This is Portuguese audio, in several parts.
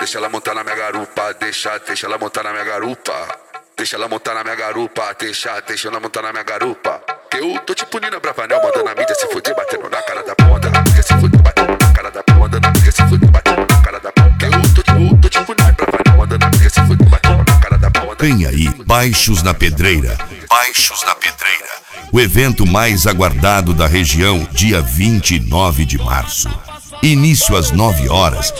Deixa ela montar na minha garupa, deixa ela montar na minha garupa. Deixa ela montar na minha garupa, deixa ela montar na minha garupa. Que eu tô tipo Nina Bravanel, mandando a mídia se fuder, batendo na cara da porra, mandando a mídia se fuder, batendo na cara da porra, mandando a mídia se fuder, batendo na cara da porra. Que eu tô tipo Nina Bravanel, mandando a mídia se fuder, batendo na cara da porra. Vem aí, Baixos na Pedreira. Baixos na Pedreira. O evento mais aguardado da região, dia 29 de março. Início às 9 horas.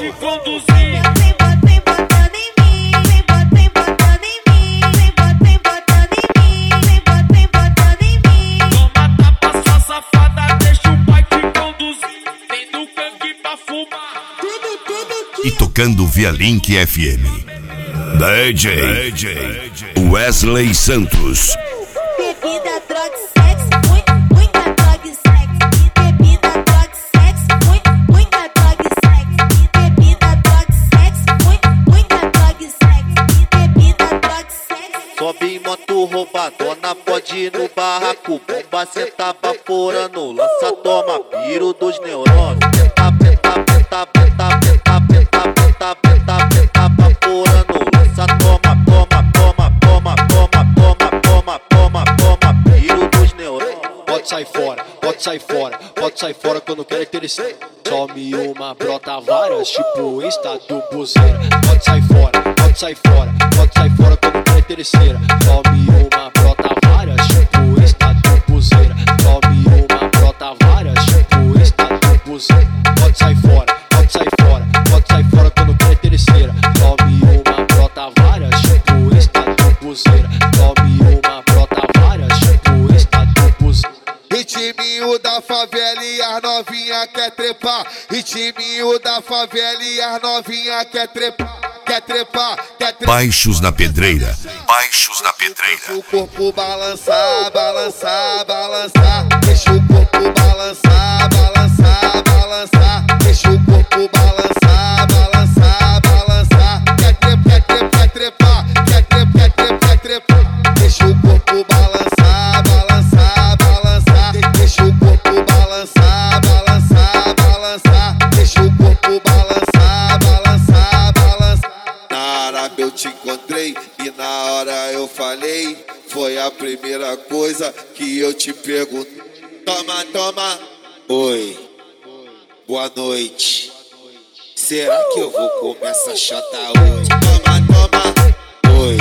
E tocando via Link FM. DJ Wesley Santos. Bebida, droga, sexo, muita droga e sexo. Bebida, droga, sexo, muita droga e sexo. Bebida, droga, sexo, muita droga e sexo. Bebida, droga, sexo. Sobe em moto roubadona, pode ir no barraco. Bomba senta baforando, lança, toma, piro dos neurônios. Baforando, lança, toma, piro dos neurônios. Pode sair fora, pode sair fora, pode sair fora quando eu quero interessar. Some uma, brota várias, tipo Insta do buzeira. Pode sair fora, pode sair fora, pode sair fora quando eu quero interesseira. Some uma, brota várias, tipo Insta do buzeira. Some uma, brota várias, tipo Insta do buzeira. Pode sair fora, pode sair fora, pode sair fora quando eu quero interesseira. Some uma, brota várias, tipo Insta do buzeira. Some uma, brota várias, tipo Insta do buzeira. Ritminho da favela e as novinha quer trepar. Ritminho da favela e as novinha quer trepar. Quer trepar, quer trepar. Baixos na Pedreira. Baixos na Pedreira. O corpo balançar, balançar, balançar. Deixa o corpo balançar, balançar, balançar. Deixa o corpo balançar, balançar, balançar. Quer trepar, quer trepar, quer trepar, quer trepar. Deixa o corpo balançar, balançar, balançar. Deixa o corpo balançar, balançar, balançar. Deixa o corpo balançar, balançar, balançar. Na Arábia eu te encontrei e na hora eu falei. Foi a primeira coisa que eu te perguntei. Toma, toma. Oi, boa noite. Será que eu vou comer essa chata hoje? Toma, toma. Oi,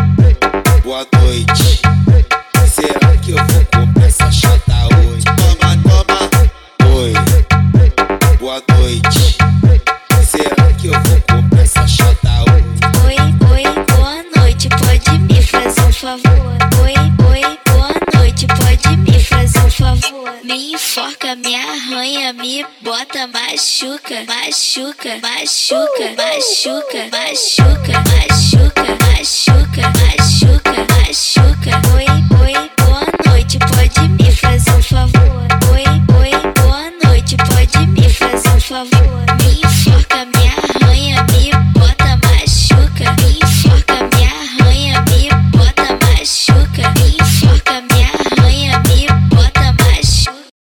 boa noite. Será que eu vou comer essa chata hoje? Toma, toma. Oi, boa noite. Será que eu vou comer essa chata hoje? Oi, boa noite, pode me fazer um favor? Oi, boa noite, pode me fazer um favor? Me enforca, me arranha, me bota, machuca, machuca, machuca, machuca, machuca, machuca, machuca, machuca.